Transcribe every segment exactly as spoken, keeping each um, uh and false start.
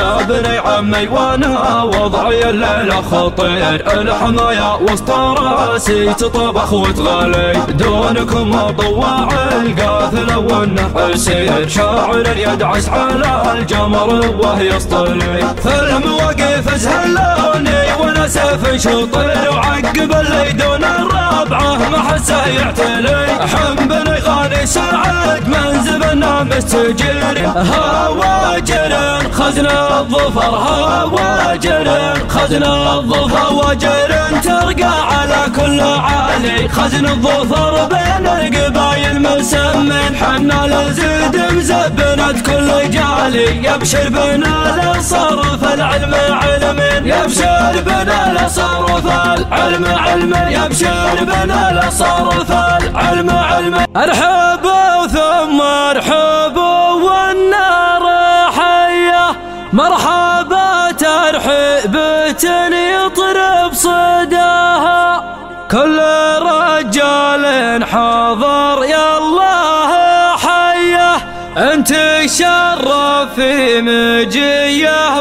يا بني عمي وانا وضعي الليلة خطير، الحماية وسط راسي تطبخ وتغلي، دونكم اطواع القاثلة والنحسير، شاعر يدعس على الجمر وهي يسطلي، في المواقف زهلوني وانا سيف شطير، وعقب اللي دون الرابعة ما حسه يعتلي، حم بني غاني سعد من زبنا مستجير، هواجر خزن الظفر هواجر خزن الظفر واجر ترقى على كل عالي، خزن الظفر بين القبايل مسمن، حنا لزيد مزبنت كل جالي، يبشر بنا لصرف العلم علم، يبشر بنا لصرف العلم علم، يبشر بنا لصرف العلم علم. ارحبوا ثم ارحبوا والنار حيه، مرحبا ترحيبة يطرب صداها، كل رجال حاضر يا الله حيه، انت شرف في مجيه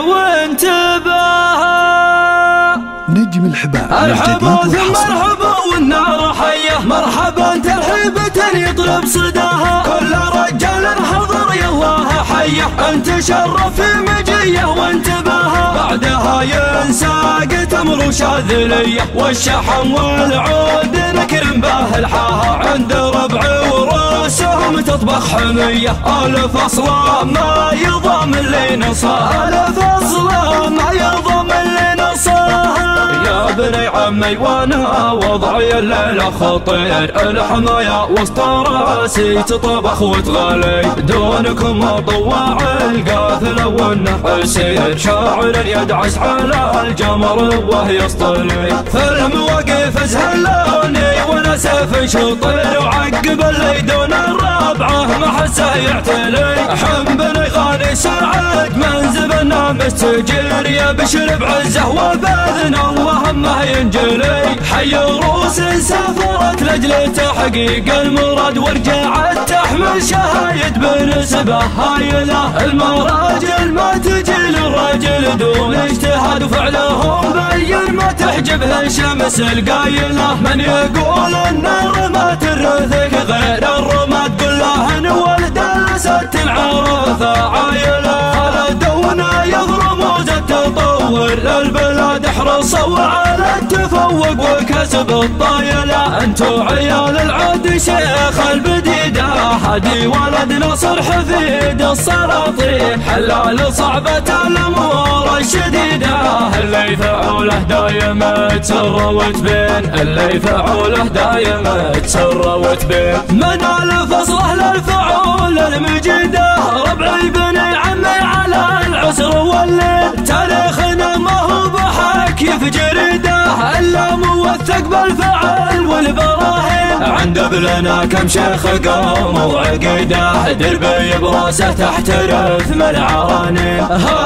وانتباها. نجم الحباب ارحبوا ثم ارحبوا والنار حيه، مرحبا ترحيبة يطرب صداها، كل رجال حضر يا الله حيه، انت شرف في مجيه وانتباها، بعدها ينساق تمر شاذليه، والشحم والعود نكرم به الحاها، عند ربع وراسهم تطبخ حميه، الف اصلا ما يضام اللي نصاها، الف اصلا ما يضام اللي نصاها. يا بني عمي وانا وضعي الليلة خطير، الحماية وسط راسي تطبخ وتغلي، دونكم اطواع القاثلة والنحسير، شاعر يدعس على الجمر وهي يسطلي، في المواقف زهلوني وانا سيف شطير، وعقب اللي دون الرابعة ما حسه يعتلي، حم بني غاني سعد من زبنا مستجير، يبشر بعزه وباذن الله ما ينجلي، حي روس سافرت لاجل تحقيق المراد، ورجعت تحمل شهايد بنسبه هايله، المراجل ما تجي للرجل دون اجتهاد، وفعلهم بين ما تحجبه الشمس القايله، من يقول النار ما ترثك غير الرماد، قل له ان ولده ست العروثه عايله، خلدونا يضرموا زت تطور للبلاد، احرصوا على التفوق وكسب الطايله، انتو عيال العود شيخ البديده، هدي ولد نصر حفيد السلاطين، حلال صعبة الامور الشديده، اللي فعوله دايم تسر وتبين، اللي فعوله دايم تسر وتبين، من الفصله للفعول المجيده، ربعي بني عمي على العسر والليل، تاريخنا ما هو بحكي في جريده، الا موثق بالفعل والبراهين، عند ابلنا كم شيخ قوم وعقيده، دربي براسه تحترف من العرانين،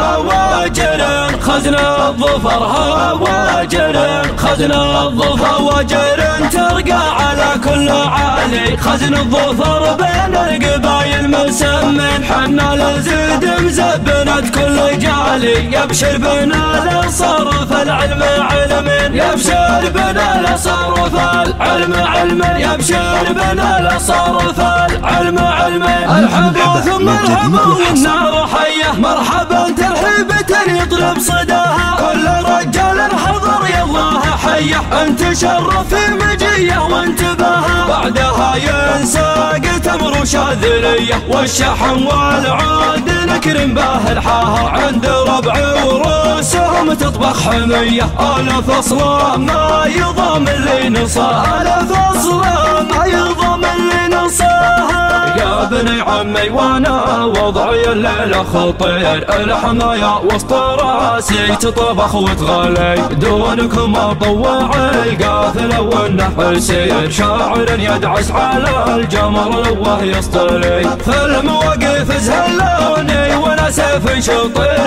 هواجر خزن الظفر هواجر خزن الظفر واجر ترقى على كل عالي، خزن الظفر بين القبايل مسمن، حنا لزيد مزبنت كل جالي، يبشر بنا لصرف العلم علم، يبشر بنا لصرف العلم علم، يبشر بنا لصرف العلم علم. ارحبوا ثم ارحبوا والنار حيه، مرحبا ترحيبة يطلب صداها، كل رجال حضر يا الله حيه، انت شرف في مجيه وانتباها، بعدها ينساق تمر شاذليه، والشحم والعود نكرم به الحاها، عند ربع وراسهم تطبخ حميه، الف اصلا ما يضام اللي نصاها، الف اصلا ما يضام اللي نصاها. يا بني عمي وانا وضعي الليلة خطير، الحماية وسط راسي تطبخ وتغلي، دونكم اطواع القاثلة والنحسير، شاعر يدعس على الجمر وهي يسطلي، في المواقف زهلوني وانا سيف شطير، وعقب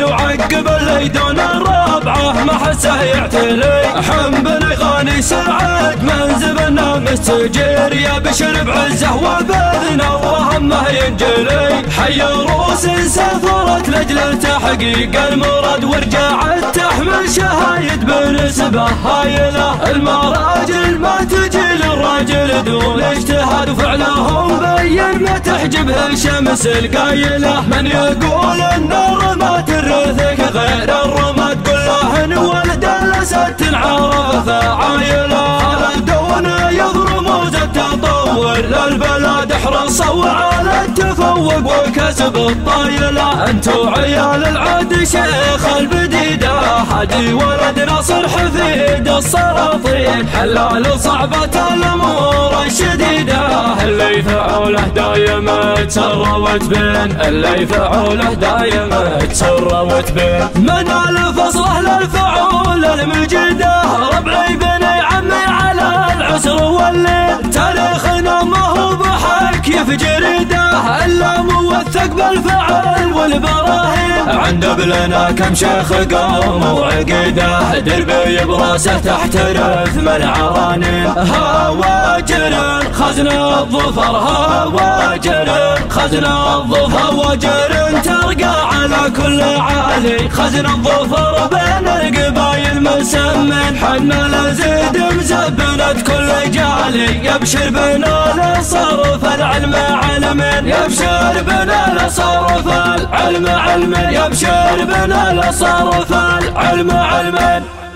قبل لي دون الرابعة ما حسه يعتلي. حم بن غاني سعد من زبنا مستجير يا بشر بعزه وباذن الله همه ينجلي. حي روس سافرت لاجل تحقيق المراد ورجعت تحمل شهايد بنسبة هايلة. المراجل ما تجي للراجل دون اجتهاد وفعلهم بين ما تحجبه الشمس القايلة. من يقول ان الرماد ترثك غير الرماد قل له ان ولده لست عرف عايلة. خالدون يضرموا التطور للبلاد حرصوا على التفوق وكسب الطايلة. انتو عيال العد شيخ البديدة حدي ولد ناصر حفيد السلاطين. حلال صعبة الامور الشديدة اللي يفعوله دايم تسروت بين اللي يفعوله دايم تسروت بين. من الفصله للفعول المجيدة ربعي بني عمي على العسر والليل. تاريخنا ما هو بحك في جريده الا موثق بالفعل والبراهين. عند بلنا كم شيخ قوم وعقيده دربي براسه تحترف من عرانين. هواجر خزن الظفر هواجر خزن الظفر هواجر ترقى على كل عالي. خزن الظفر بين القبايل مسمن حنا لزيد مزبنت كل جالي. يبشر بنا لصرف العلم علمين يبشر بنا لصرف العلم علمين يبشر بنا لصرف العلم علمين.